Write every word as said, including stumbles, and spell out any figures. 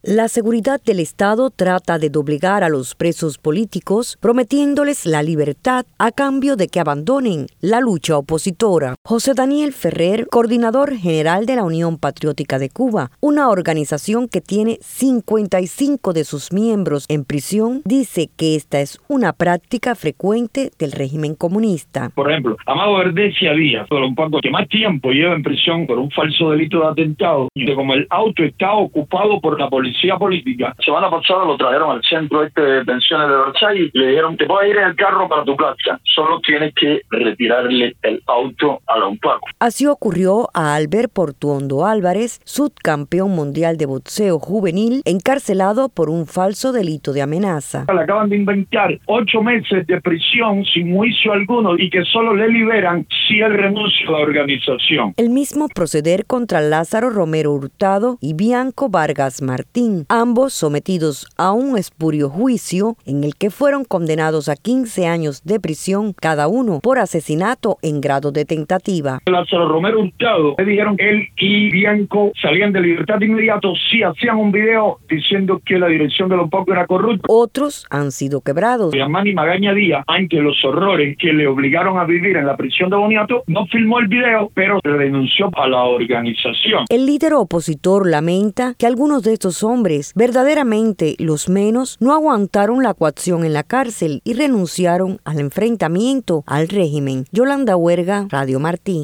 La seguridad del Estado trata de doblegar a los presos políticos, prometiéndoles la libertad a cambio de que abandonen la lucha opositora. José Daniel Ferrer, coordinador general de la Unión Patriótica de Cuba, una organización que tiene cincuenta y cinco de sus miembros en prisión, dice que esta es una práctica frecuente del régimen comunista. Por ejemplo, Amado Verdecia Díaz, un poco que más tiempo lleva en prisión por un falso delito de atentado, y que como el auto está ocupado por la policía política, semana pasada lo trajeron al centro este de pensiones de Versailles y le dijeron: te puedes ir en el carro para tu casa, solo tienes que retirarle el auto a la UNPACO. Así ocurrió a Albert Portuondo Álvarez, subcampeón mundial de boxeo juvenil, encarcelado por un falso delito de amenaza. Le acaban de inventar ocho meses de prisión sin juicio alguno y que solo le liberan si él renuncia a la organización. El mismo proceder contra Lázaro Romero Hurtado y Bianco Vargas Martín, ambos sometidos a un espurio juicio en el que fueron condenados a quince años de prisión cada uno por asesinato en grado de tentativa. Lázaro Romero Hurtado le dijeron que él y Bianco salían de libertad de inmediato si hacían un video diciendo que la dirección de los pocos era corrupta. Otros han sido quebrados. Yamani Magaña Díaz, ante los horrores que le obligaron a vivir en la prisión de Boniato, no filmó el video, pero renunció a la organización. El líder opositor lamenta que algunos de estos hombres, verdaderamente los menos, no aguantaron la coacción en la cárcel y renunciaron al enfrentamiento al régimen. Yolanda Huerga, Radio Martí.